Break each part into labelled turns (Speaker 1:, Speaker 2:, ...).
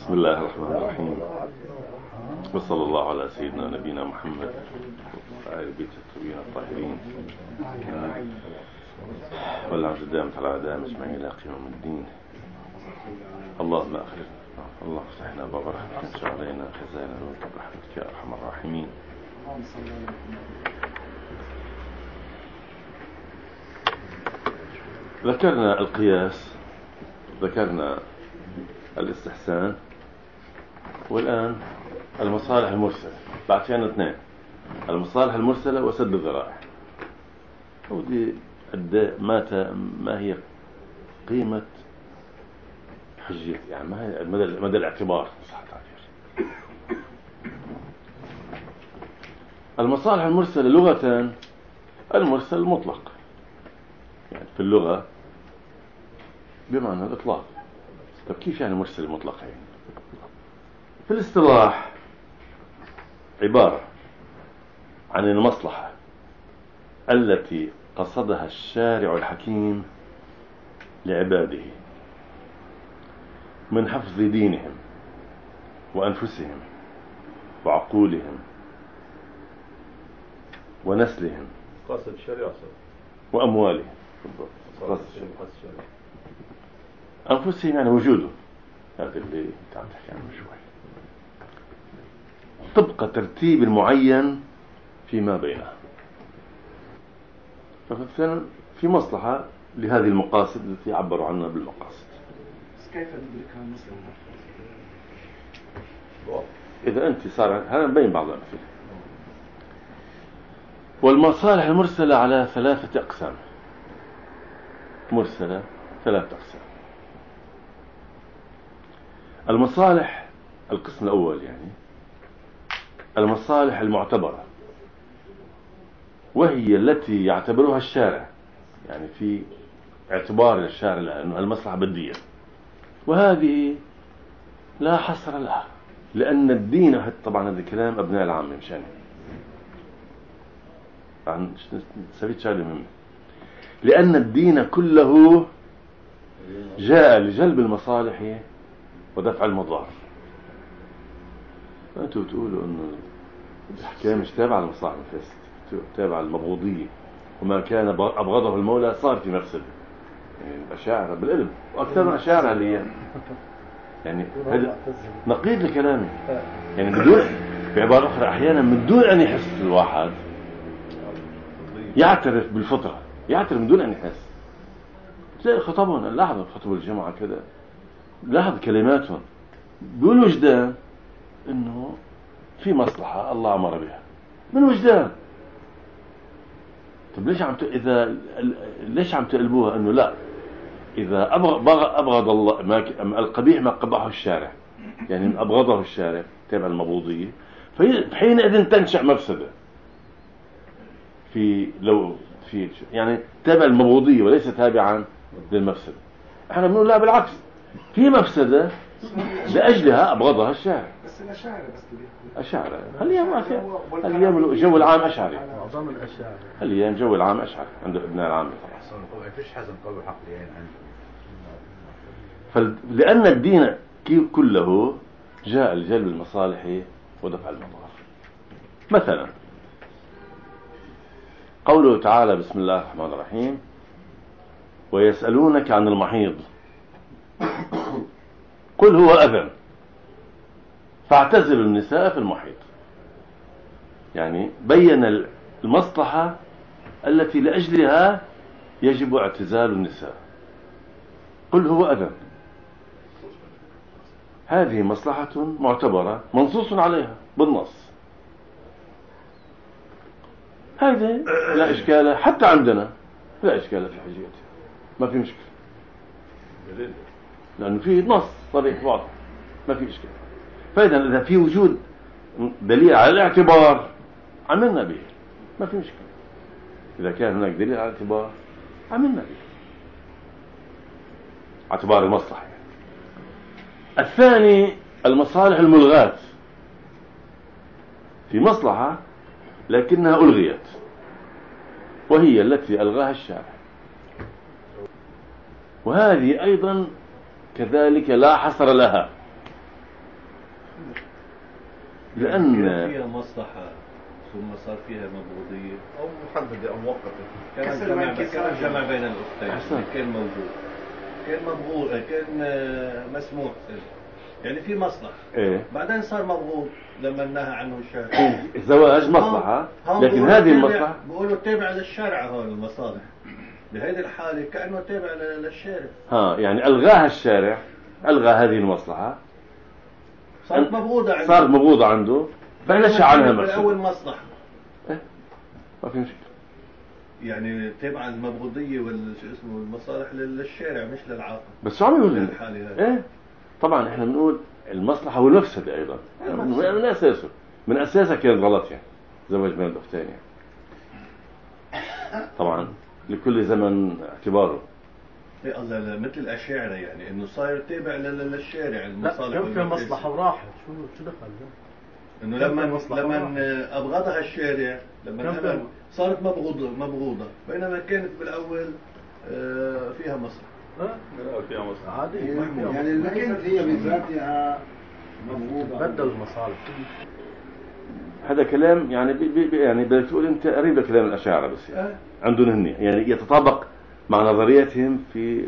Speaker 1: بسم الله الرحمن الرحيم، وصلى الله على سيدنا نبينا محمد وآل بيت الطيبين الطاهرين والعز دامت على أعدائهم أجمعين إلى قيام الدين. اللهم الله افتحنا باب رحمتك، انشر علينا خزائن نورك برحمتك يا أرحم الراحمين. ذكرنا القياس، ذكرنا الاستحسان، والآن المصالح المرسلة. بعد في عندنا اثنين: المصالح المرسلة وسد الذرائع. ودي ما هي قيمة حجية، يعني ما هي مدى الاعتبار صح التعبير. المصالح المرسلة لغة المرسل المطلق، يعني في اللغة بمعنى الإطلاق. طب كيف يعني مرسل المطلق؟ يعني في الاصطلاح عبارة عن المصلحة التي قصدها الشارع الحكيم لعباده من حفظ دينهم وأنفسهم وعقولهم ونسلهم
Speaker 2: قصد الشريعة
Speaker 1: وأموالهم. أنفسهم يعني وجودهم، هذا اللي تعال تحكي عنه شوي، طبق ترتيب المعين فيما بينها. فمثلا في مصلحة لهذه المقاصد التي عبروا عنها بالمقاصد.
Speaker 3: كيف ندركها مثلا؟
Speaker 1: إذا أنت صار هذا نبين بعض الأمثلة. والمصالح المرسلة على 3 أقسام. مرسلة 3 أقسام. المصالح القسم الأول يعني المصالح المعتبرة، وهي التي يعتبرها الشارع، يعني في اعتبار للشارع لأنه المصلحة بدية، وهذه لا حصر لها، لأن الدين طبعا هذا كلام أبناء العامة مشان عن سبيت شغله مهمة، لأن الدين كله جاء لجلب المصالح ودفع المضار. أنتوا تقولوا أنه الأحكام مش تابعة لمصالح الفاسد، تابعة للمبغوضية، وما كان أبغضه المولى صار في مفسد. يعني الأشاعرة بالعلم، وأكثر من أشاعرة اللي يعني هذا نقيض لكلامي، يعني بدون، بعبارة أخرى أحيانا من دون أن يحس الواحد يعترف بالفطرة، يعترف من دون أن يحس. تلاقي خطبهم، لاحظوا خطب الجمعة كذا، لاحظ كلماتهم بيقول وجدان إنه في مصلحة الله أمر بها من وجدان. طب ليش عم تقلبوها إنه لا، إذا أبغض الله القبيح ما قبحه الشارع، يعني أبغضه الشارع تابع المبغوضية، فحينئذ تنشأ مفسدة لو في يعني تابع المبغوضية وليس تابعا للمفسدة. احنا بنقول لا، بالعكس، في مفسدة لأجلها أبغضها الشارع.
Speaker 3: بس الأشاعرة
Speaker 1: أشاعرة اليوم جو العام أشعري،
Speaker 2: معظم الأشاعرة
Speaker 1: اليوم جو العام أشعري عند ابناء العام طبعا.
Speaker 2: ما فيش حزم قوي عقليين
Speaker 1: لأن الدين كله جاء لجلب المصالح ودفع المضار. مثلا قوله تعالى: بسم الله الرحمن الرحيم: ويسألونك عن المحيض قل هو أذى فاعتزلوا النساء في المحيض. يعني بين المصلحة التي لأجلها يجب اعتزال النساء. قل هو أذى، هذه مصلحة معتبرة منصوص عليها بالنص، هذه لا إشكال حتى عندنا، لا إشكال في حجيتها، ما في مشكلة، لأنه في نص صريح واضح، ما في إشكال. فإذا في وجود دليل على الاعتبار عملنا به، ما في مشكلة. إذا كان هناك دليل على الاعتبار عملنا به، اعتبار المصلحة. الثاني المصالح الملغاة، في مصلحة لكنها ألغيت، وهي التي ألغاها الشارع، وهذه أيضا كذلك لا حصر لها، لأن
Speaker 4: كان فيها مصلحة ثم صار فيها مبغوضية
Speaker 2: أو محددة أو مؤقتة.
Speaker 4: كان الجمع بين الأختين
Speaker 1: أحسن.
Speaker 4: كان موجود، كان مبغوض، كان مسموح، يعني في مصلحة.
Speaker 1: إيه؟
Speaker 4: بعدين صار مبغوض لما نهى عنه الشارع.
Speaker 1: الزواج مصلحة، لكن هذه المصلحة
Speaker 4: بقولوا تابع للشرع، هون المصالح بهذه الحالة كأنه تابع للشارع.
Speaker 1: يعني ألغاها الشارع، ألغى هذه المصلحة،
Speaker 4: صارت مبغوضة عنده،
Speaker 1: صارت مبغوضة عنده، فنشأ عنها
Speaker 4: بالأول
Speaker 1: مفسدة.
Speaker 4: مصلحة.
Speaker 1: ما في مشكلة.
Speaker 4: يعني تابعة المبغوضية المصالح للشارع مش للعاقل.
Speaker 1: بس شو عم يقول؟
Speaker 4: الحالة هذه.
Speaker 1: إيه؟ طبعا إحنا بنقول المصلحة والمفسدة أيضا، من أساسه، من أساسها كانت غلط يعني زواج بين الأختين يعني. طبعا لكل زمن اعتباره.
Speaker 4: إيه الله، مثل الأشاعرة يعني إنه صاير تابع للشارع المصالح.
Speaker 2: كان في مصلحة وراحت، شو دخل ده؟
Speaker 4: إنه لما أبغضها الشارع، لما صارت مبغوضة، بينما كانت بالأول فيها مصلحة.
Speaker 2: فيها مصلحة
Speaker 3: عادي
Speaker 5: يعني ليست هي بذاتها مبغوضة،
Speaker 2: بدل المصالح.
Speaker 1: هذا كلام يعني يعني بدك تقول أنت قريب لكلام الأشاعرة، بس يعني عندهم هن يعني يتطابق مع نظريتهم في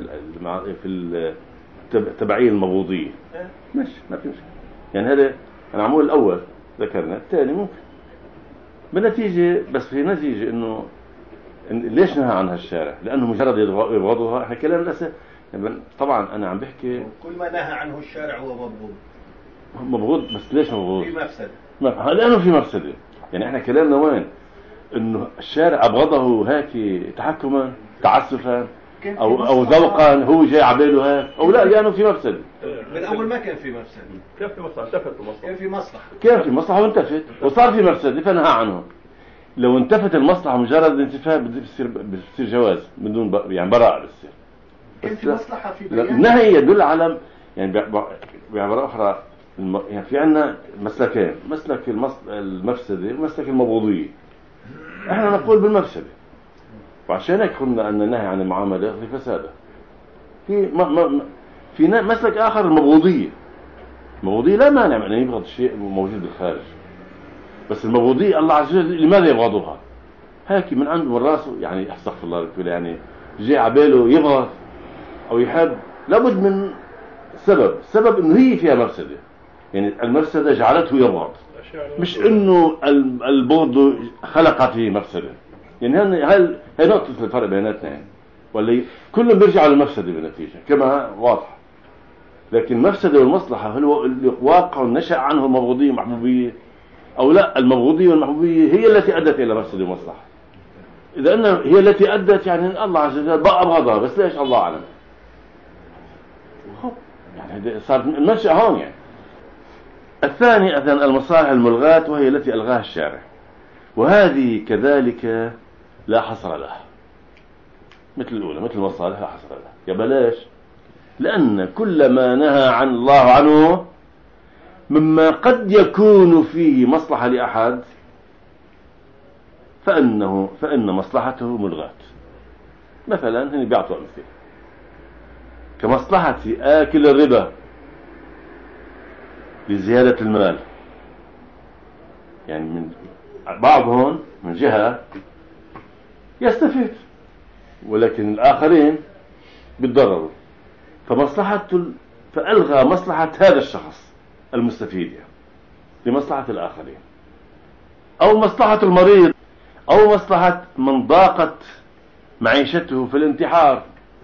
Speaker 1: التبعية المبغوضية. مش ما في مشكلة يعني. هذا أنا عمول الأول ذكرنا، الثاني ممكن بالنتيجة، بس في نتيجة إنه ليش نهى عنها الشارع؟ لأنه مجرد يبغضها. إحنا كلام الأساس طبعا أنا عم بحكي
Speaker 4: كل ما نهى عنه الشارع هو
Speaker 1: مبغوض. بس ليش مبغوض؟
Speaker 4: في مفسدة.
Speaker 1: لأنه في مفسدة. يعني إحنا كلامنا وين؟ إنه الشارع أبغضه هيك تحكما، تعسفا، أو ذوقا، هو جاي عباله هيك، أو لا، لأنه في مفسدة.
Speaker 4: بالأول ما كان في مفسدة،
Speaker 2: كيف في مصلحة؟ انتفت المصلحة.
Speaker 4: كان في مصلحة،
Speaker 1: وانتفت، وصار في مفسدة فنهى عنه. لو انتفت المصلحة مجرد انتفاء بتصير جواز بدون يعني براءة بتصير.
Speaker 3: كان في مصلحة في بيان.
Speaker 1: النهي يدل على يعني بعبارة أخرى يعني في عنا مسلكين، مسلك المفسدة ومسلك المبغوضية. احنا نقول بالمفسدة، وعشان هيك قلنا أن النهي عن المعاملة لفسادة. في مسلك آخر المبغوضية. المبغوضية لا مانع من أن يبغض شيء موجود بالخارج، بس المبغوضية الله عز وجل لماذا يبغضها؟ هيك من عنده من راسه، يعني استغفر الله الكل، يعني جاء عباله يبغض أو يحب، لابد من سبب إنه هي فيها مفسدة. يعني المفسدة جعلته يبغض، مش إنه البغض خلق فيه مفسدة. يعني هي نقطة الفرق بيناتنا يعني، واللي كلهم بيرجعوا للمفسدة بالنتيجة كما واضح. لكن المفسدة والمصلحة هو الواقع نشأ عنه المبغوضية والمحبوبية، أو لا، المبغوضية والمحبوبية هي التي أدت إلى مفسدة ومصلحة. إذا أن هي التي أدت يعني الله عز وجل بقى أبغضها، بس ليش الله أعلم. يعني صار المنشأ هون يعني. الثاني أثناء المصالح الملغاة، وهي التي ألغاها الشارع، وهذه كذلك لا حصر لها، مثل الأولى، مثل المصالح لا حصر لها. يا بلاش، لأن كل ما نهى عن الله عنه مما قد يكون فيه مصلحة لأحد فإن مصلحته ملغاة. مثلا هنا بيعطوا أمثلة كمصلحة آكل الربا لزيادة المال. يعني من بعضهم من جهة يستفيد، ولكن الآخرين بيتضرروا، فألغى مصلحة هذا الشخص المستفيد يعني لمصلحة الآخرين، أو مصلحة المريض، أو مصلحة من ضاقت معيشته في الانتحار.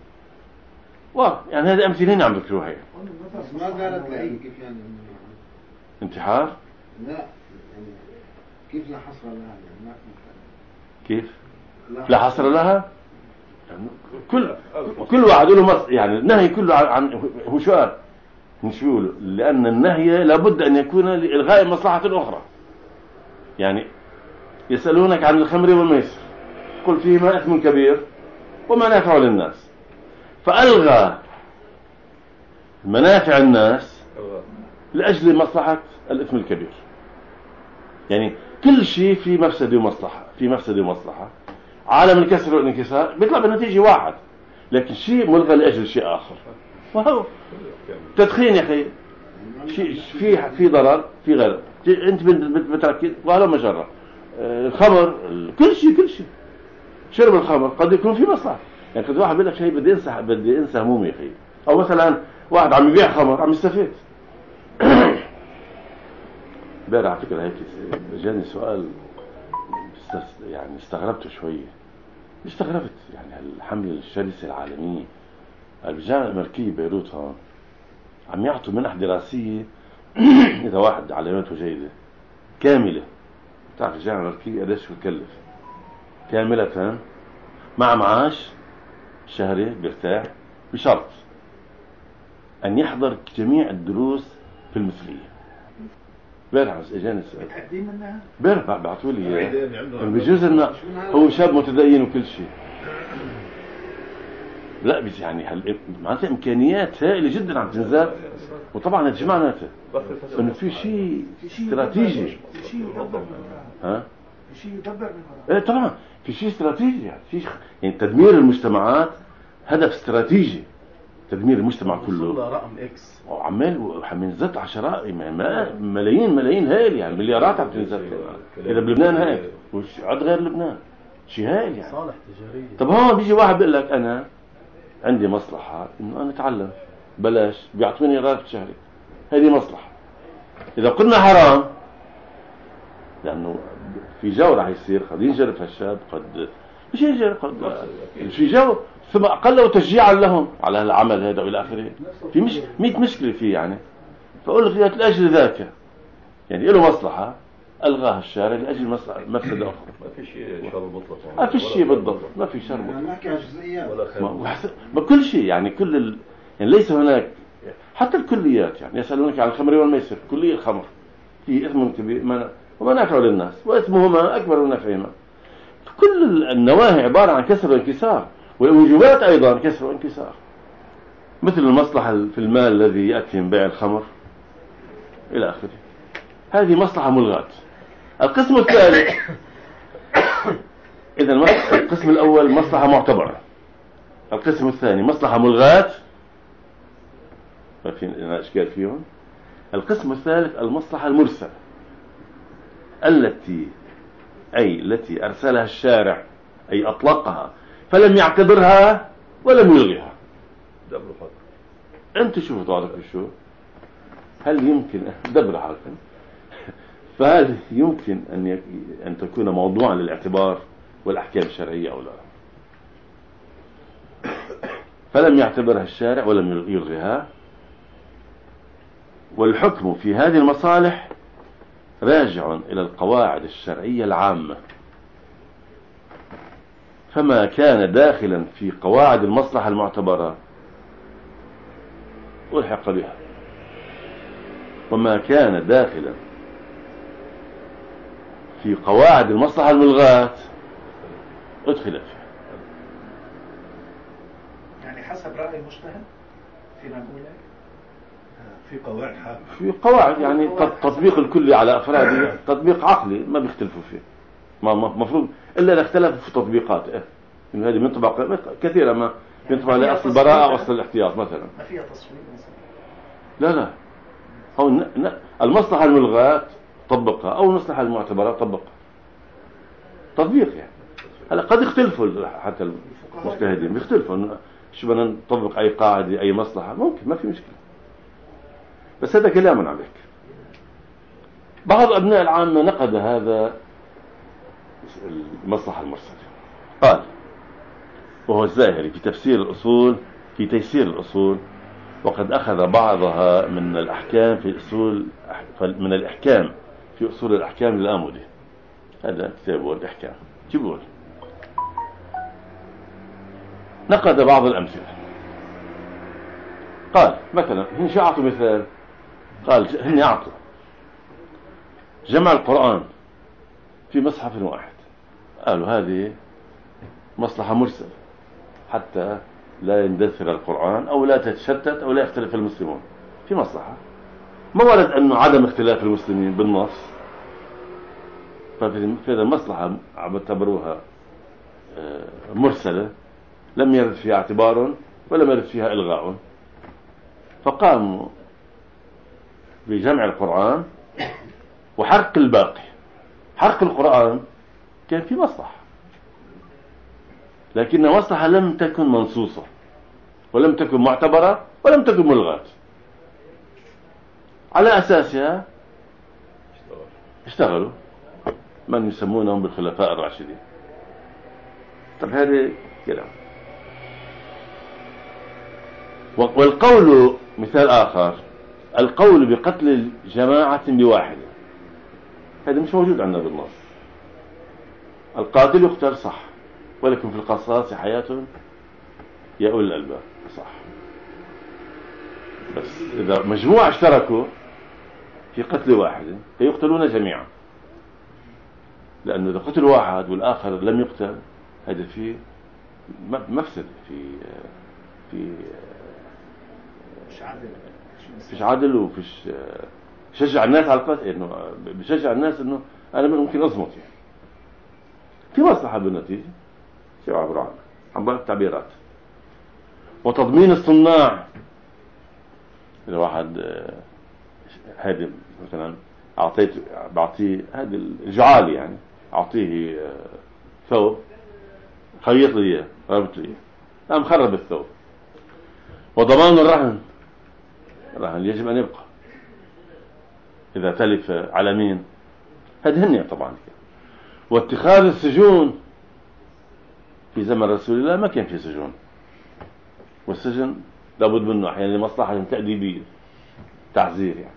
Speaker 1: يعني هذه أمثلة هنا عم بذكروها يعني.
Speaker 5: بس ما قالت لأي كيف يعني
Speaker 1: انتحار؟
Speaker 5: لا يعني كيف لا حصر لها يعني؟ ما
Speaker 1: كيف لا حصر لها؟ يعني كل واحد له يعني النهي كله عن هو شو قال؟ شو يقولوا؟ لأن النهي لابد أن يكون لإلغاء مصلحة أخرى. يعني يسألونك عن الخمر والميسر، قل فيهما إثم كبير ومنافع للناس، فألغى منافع الناس لأجل مصلحة الإثم الكبير. يعني كل شيء في مفسدة ومصلحة، عالم الكسر والانكسار بيطلع بالنتيجة واحد، لكن شيء ملغى لأجل شيء آخر. وهو تدخين يا أخي، في ضرر في غير انت بتركز ولا مجرة الخمر كل شيء شرب الخمر قد يكون في مصلحة. يعني قد واحد بيقول لك شيء بدي انسى همومي يا اخي، او مثلا واحد عم يبيع خمر عم يستفيد. امبارح على فكرة هيك جاني سؤال يعني استغربت شوية، استغربت يعني الحملة الشرسة العالمية. الجامعة الأمريكية بيروت هون عم يعطوا منح دراسية إذا واحد علاماته جيدة كاملة. تعرف الجامعة الأمريكية قديش بتكلف؟ كاملة مع معاش شهري بيرتاح، بشرط أن يحضر جميع الدروس في المثلية. بيرح بس اجاني السؤال
Speaker 5: متأكدين منها؟
Speaker 1: بيرح بعثوا لي اياه. بجوز انه هو شاب متدين وكل شيء. لا بس يعني معناتها امكانيات هائله جدا عم تنزل. وطبعا هذا معناته انه في شيء استراتيجي،
Speaker 5: في شيء يدبر من وراء.
Speaker 1: ها؟
Speaker 5: في شيء يدبر من وراء.
Speaker 1: ايه طبعا في شيء استراتيجي، يعني تدمير المجتمعات هدف استراتيجي، تدمير المجتمع كله.
Speaker 2: وصلنا رقم اكس
Speaker 1: وعمال وحمنزت عشرات ملايين هائل، يعني مليارات عم تنزل اذا بلبنان هائل وش عد غير لبنان شيء هائل يعني.
Speaker 2: صالح تجارية.
Speaker 1: طب هون بيجي واحد بيقول لك انا عندي مصلحة انه انا اتعلم بلاش، بيعطوني راتب شهري، هذه مصلحة. اذا قلنا حرام لانه في جو راح يصير قد ينجرف هالشاب، قد مش ينجرف، قد في جو، ثم اقل تشجيعا لهم على العمل هذا والى اخره. في 100 مشكله فيه يعني. فاقول لك لاجل ذاك يعني له مصلحه الغاها الشارع لاجل مفسده اخرى.
Speaker 2: ما في شيء شر مطلق،
Speaker 1: ما في شيء بالضبط، ما في شر مطلق،
Speaker 5: نحكي عن جزئيات
Speaker 2: ولا خير.
Speaker 1: ما كل شيء يعني يعني ليس هناك حتى الكليات. يعني يسالونك عن الخمر والميسر، كليه الخمر فيه اثم كبير ومنافع للناس واثمهما اكبر من نفعهما. كل النواهي عباره عن كسر وانكسار، والوجوبات ايضا كسر وانكسار، مثل المصلحه في المال الذي ياتي من بيع الخمر الى اخره. هذه مصلحه ملغاه. القسم الثالث اذا القسم الاول مصلحه معتبره، القسم الثاني مصلحه ملغاه ما في اشكال فيهم. القسم الثالث المصلحه المرسله التي أرسلها الشارع، أي أطلقها فلم يعتبرها ولم يلغيها.
Speaker 2: دبر حق.
Speaker 1: أنت شوفوا طارق شو هل يمكن دبر حق؟ فهل يمكن أن تكون موضوعا للاعتبار والأحكام الشرعية أو لا؟ فلم يعتبرها الشارع ولم يلغيها. والحكم في هذه المصالح راجع إلى القواعد الشرعية العامة، فما كان داخلا في قواعد المصلحة المعتبرة ألحق بها، وما كان داخلا في قواعد المصلحة الملغاة أدخل فيها.
Speaker 5: يعني حسب رأي المجتهد فينا نقول
Speaker 4: في قواعد حاكمة،
Speaker 1: في قواعد يعني تطبيق الكلي على أفراده تطبيق عقلي ما بيختلفوا فيه، ما مفروض إلا إذا اختلفوا في تطبيقاته. إنه هذه منطبق كثيرا ما ينطبق على أصل البراءة وأصل الاحتياط مثلا.
Speaker 5: ما فيها تصوير مثلا.
Speaker 1: لا هو المصلحة الملغاة طبقها أو المصلحة المعتبرة طبقها، تطبيق يعني. هلا قد يختلفوا حتى المجتهدين بيختلفوا شو بدنا نطبق أي قاعدة أي مصلحة، ممكن ما في مشكلة، بس هذا كلام عم بحكي. بعض أبناء العامة نقد هذا المصلحة المرسلة، قال وهو الزاهري في تفسير الأصول في تيسير الأصول، وقد أخذ بعضها من الأحكام في أصول من الإحكام في أصول الأحكام للآمودي. هذا كتابه الإحكام. يقول نقد بعض الأمثلة، قال مثلا هن شو أعطوا مثال، قال هن أعطوا جمع القرآن في مصحف واحد، قالوا هذه مصلحة مرسلة حتى لا يندثر القرآن أو لا تتشتت أو لا يختلف المسلمون، في مصلحة. ما ورد أنه عدم اختلاف المسلمين بالنص، ففي المصلحة اعتبروها مرسلة لم يرد فيها اعتبار ولم يرد فيها إلغاء، فقاموا بجمع القرآن وحرق الباقي. حرق القرآن كان في مصلحة، لكن مصلحة لم تكن منصوصة ولم تكن معتبرة ولم تكن ملغاة، على أساسها اشتغلوا من يسمونهم بالخلفاء الراشدين. طب هذا كلام. والقول مثال آخر، القول بقتل جماعة بواحد، هذا مش موجود عندنا بالنص. القاتل يقتل صح، ولكن في القصاص حياة يا أولي الألباب صح. بس إذا مجموعة اشتركوا في قتل واحد فيقتلون جميعا، لأنه إذا قتل واحد والآخر لم يقتل هذا في مفسد، في فيش عدل وفيش بشجع الناس على القتل، إنه بشجع الناس إنه أنا ممكن أصمت يعني. في مصلحة بالنتيجة، شو عبر عن بعض التعبيرات. وتضمين الصناع، إذا واحد هذا مثلا بعطيه هذا الجعالي يعني، أعطيه ثوب خيط لي إياه رابط لي إياه، قام خرب الثوب. وضمان الرهن، الرهن يجب أن يبقى إذا تلف على مين، هذا هنية طبعا. واتخاذ السجون، في زمن رسول الله ما كان في سجون، والسجن لابد منه أحيانا لمصلحة تأديبية تعزير يعني.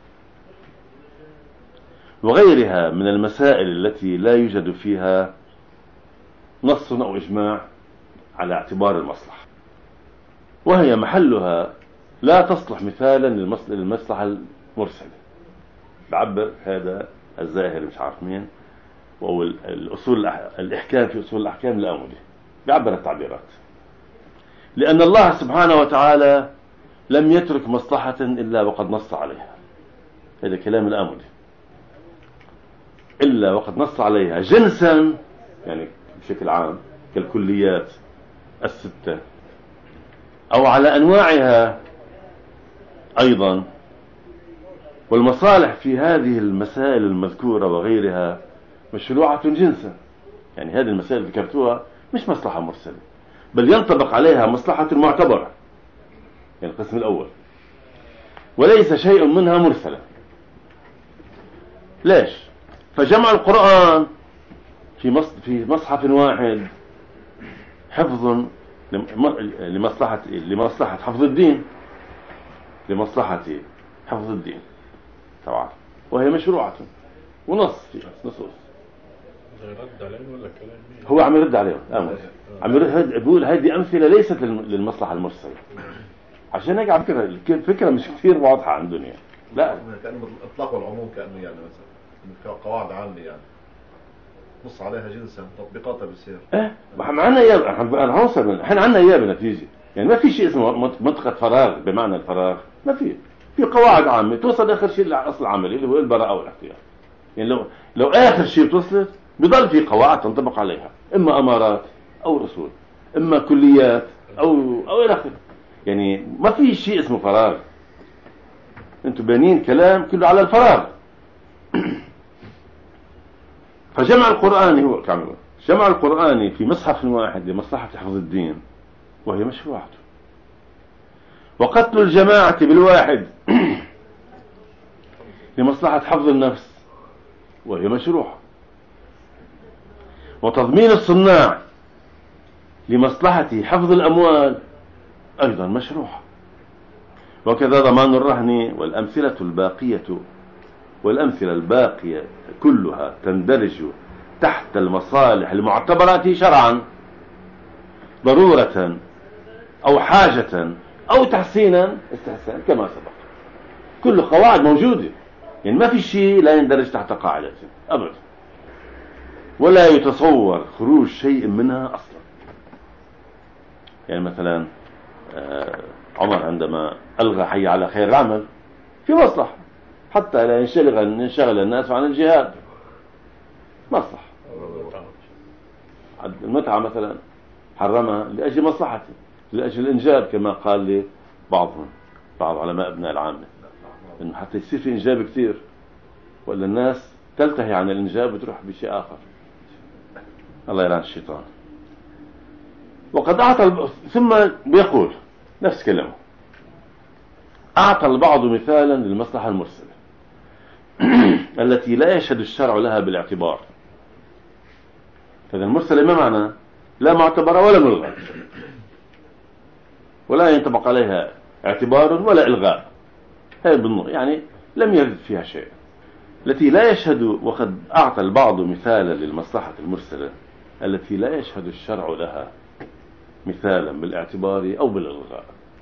Speaker 1: وغيرها من المسائل التي لا يوجد فيها نص أو إجماع على اعتبار المصلحة، وهي محلها لا تصلح مثالا للمصلحة المرسلة. بعبر هذا الزاهر مش عارف مين، وهو الأصول الإحكام في أصول الأحكام الآمدي، بعبر التعبيرات. لأن الله سبحانه وتعالى لم يترك مصلحة إلا وقد نص عليها، هذا كلام الآمدي، إلا وقد نص عليها جنسا يعني بشكل عام كالكليات الستة، أو على أنواعها أيضا. والمصالح في هذه المسائل المذكورة وغيرها مشروعة جنسا، يعني هذه المسائل اللي ذكرتوها مش مصلحة مرسلة، بل ينطبق عليها مصلحة معتبرة، يعني القسم الأول، وليس شيء منها مرسلة. ليش؟ فجمع القرآن في مصحف واحد حفظ لمصلحة حفظ الدين، لمصلحة حفظ الدين طبعا، وهي مشروعة ونص في نصوص.
Speaker 2: رد عليهم ولا كلام مين؟
Speaker 1: هو عم يرد عليهم، عم يقول هذه أمثلة ليست للمصلحة المرسلة، عشان هيك على فكرة الفكرة مش كثير واضحة عن الدنيا. لا
Speaker 2: كأنه الإطلاق والعموم، كأنه يعني مثلا قواعد عامة يعني نص عليها جنسا، تطبيقاتها بيصير
Speaker 1: معنا اياه. احنا عندنا اياه بنتيجة، يعني ما في شيء اسمه منطقة فراغ بمعنى الفراغ، ما في قواعد عامة توصل اخر شيء للاصل العملي اللي هو البراءة والاحتياط. يعني لو اخر شيء بتوصلت بضل في قواعد تنطبق عليها، اما امارات او رسول، اما كليات او الى اخره. يعني ما في شيء اسمه فراغ، انتم بانين كلام كله على الفراغ. فجمع القرآن هو كامل، جمع القرآن في مصحف واحد لمصلحة حفظ الدين وهي مشروعته، وقتل الجماعة بالواحد لمصلحة حفظ النفس وهي مشروعة، وتضمين الصناع لمصلحة حفظ الأموال أيضا مشروعة، وكذا ضمان الرهن. والأمثلة الباقية كلها تندرج تحت المصالح المعتبرة شرعا ضرورة أو حاجة أو تحسينا استحسان كما سبق. كل قواعد موجودة، يعني ما في شيء لا يندرج تحت قاعدة أبدا، ولا يتصور خروج شيء منها أصلا. يعني مثلا عمر عندما ألغى حي على خير العمل في مصلحة، حتى لا ينشغل الناس عن الجهاد، مصلحة. المتعة مثلا حرمها لأجل مصلحته، لأجل الإنجاب، كما قال لي بعض علماء ابناء العامة، إنه حتى يصير في إنجاب كثير، ولا الناس تلتهي عن الإنجاب وتروح بشيء آخر. الله يلعن الشيطان. وقد أعطى ثم بيقول نفس كلامه، أعطى البعض مثالا للمصلحة المرسلة التي لا يشهد الشرع لها بالاعتبار. فإذا المرسلة ما معنى؟ لا معتبرة ولا ملغى، ولا ينطبق عليها اعتبار ولا إلغاء، هي بالنور يعني لم يرد فيها شيء. التي لا يشهد، وقد أعطى البعض مثالا للمصلحة المرسلة التي لا يشهد الشرع لها مثالا بالاعتبار أو بالإلغاء،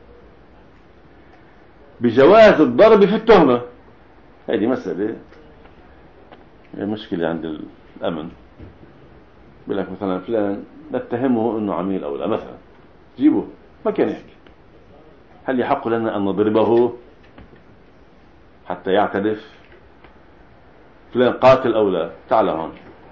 Speaker 1: بجواز الضرب في التهمة. هذه مسألة مشكلة عند الأمن. بيقول لك مثلا فلان نتهمه أنه عميل أو لا، مثلا جيبه ما كان يحكي، هل يحق لنا أن نضربه حتى يعترف؟ فلان قاتل أو لا، تعال هون،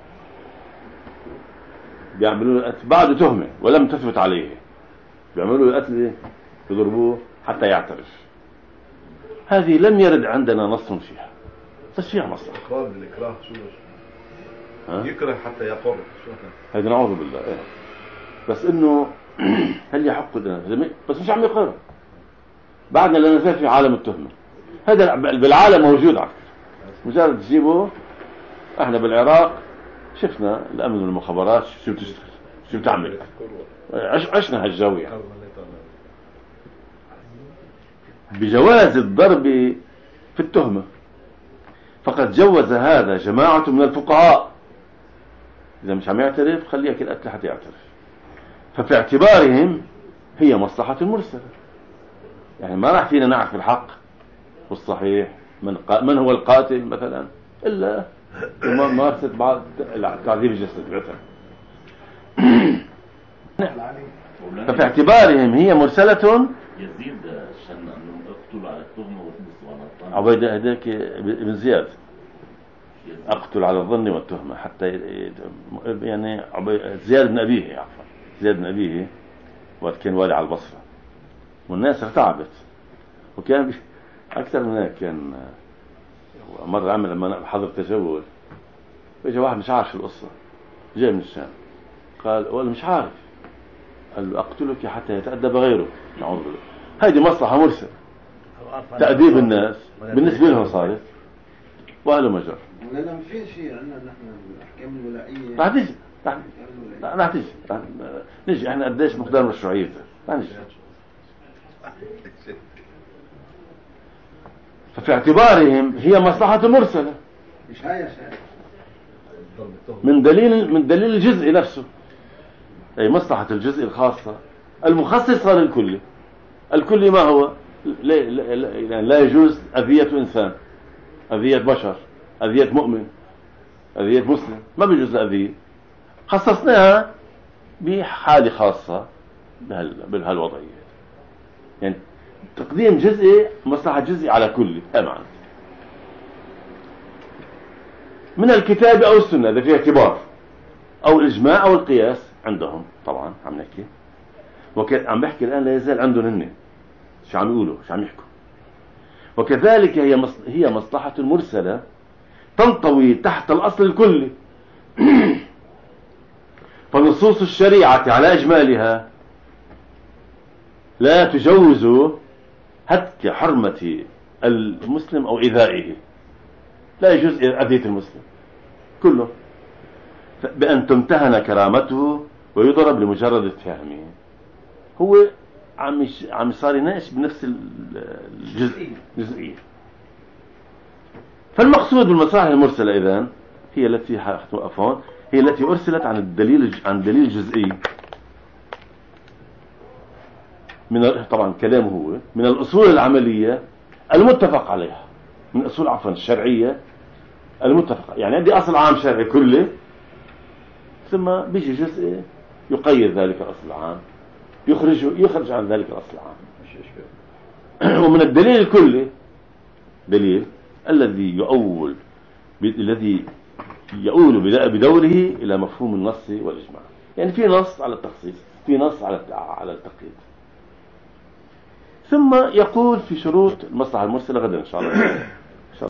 Speaker 1: بيعملوا له بعد تهمة ولم تثبت عليه، بيعملوا له قتل، يضربوه حتى يعترف. هذه لم يرد عندنا نص فيها، بس فيها مصلحة.
Speaker 2: إقرار بالإكراه شو يكره حتى يقر،
Speaker 1: هذا نعوذ بالله. بس إنه هل يحق لنا؟ بس مش عم يقر، بعدنا لا نزال في عالم التهمة. هذا بالعالم موجود على فكرة، مجرد تجيبه. احنا بالعراق شفنا الأمن والمخابرات شو بتشتغل، شو بتعمل، عشنا هالجو يعني. بجواز الضرب في التهمة، فقد جوز هذا جماعة من الفقهاء. إذا مش عم يعترف خليك القتل حتى يعترف. ففي اعتبارهم هي مصلحة مرسلة، يعني ما راح فينا نعرف الحق والصحيح من هو القاتل مثلا إلا ممارسة بعض تعذيب الجسد مثلا. ففي اعتبارهم هي مرسلة.
Speaker 6: يزيد عشان انهم اقتلوا على التهمه وتنصوا على الظن.
Speaker 1: عبيد هداك ابن زياد اقتل على الظن والتهمه حتى يعني زياد بن ابيه، عفوا زياد بن ابيه وقت كان والي على البصره والناس ارتعبت، وكان اكثر من هيك. كان مره عمل لما حضر تجول، اجى واحد مش عارف القصه، جاي من الشام، قال والله مش عارف، قال له أقتلك حتى يتأدب غيره. نعوذ بالله. هذه مصلحة مرسلة، تأديب الناس بالنسبة لهم صارت وأهله مجر.
Speaker 5: لا ما في شيء عندنا نحن الأحكام الولائية.
Speaker 1: راح تيجي نجي احنا قديش مقدار مشروعيته، راح نجي. ففي اعتبارهم هي مصلحة مرسلة،
Speaker 5: مش هاي شيء
Speaker 1: من دليل الجزء نفسه، أي مصلحة الجزء الخاصة المخصصة للكل. الكل ما هو؟ لا يجوز أذية إنسان، أذية بشر، أذية مؤمن، أذية مسلم، ما بيجوز أذية. خصصناها بحالة خاصة بهالوضعية، يعني تقديم جزئي، مصلحة جزئي على كل أمعن من الكتاب أو السنة إذا في اعتبار، أو الإجماع أو القياس عندهم. طبعا عم نحكي عم بحكي الآن لا يزال عندهم هن شو عم يقولوا، شو عم يحكوا. وكذلك هي مصلحة مرسلة تنطوي تحت الأصل الكلي. فنصوص الشريعة على إجمالها لا تجوز هتك حرمة المسلم أو إيذائه، لا يجوز أذية المسلم كله بأن تمتهن كرامته ويضرب لمجرد اتهامه. هو عم صار يناقش بنفس الجزئية. فالمقصود بالمصالح المرسلة إذن هي التي هي التي أرسلت عن دليل جزئي من طبعا كلامه هو من الأصول العملية المتفق عليها، من أصول الشرعية المتفق. يعني عندي أصل عام شرعي كله، ثم بيجي جزء يقيد ذلك الأصل العام، يخرج عن ذلك الأصل العام. ومن الدليل الكلي دليل الذي يؤول بدوره إلى مفهوم النص والإجماع. يعني في نص على التخصيص، في نص على التقييد. ثم يقول في شروط المصلحة المرسلة غدا إن شاء الله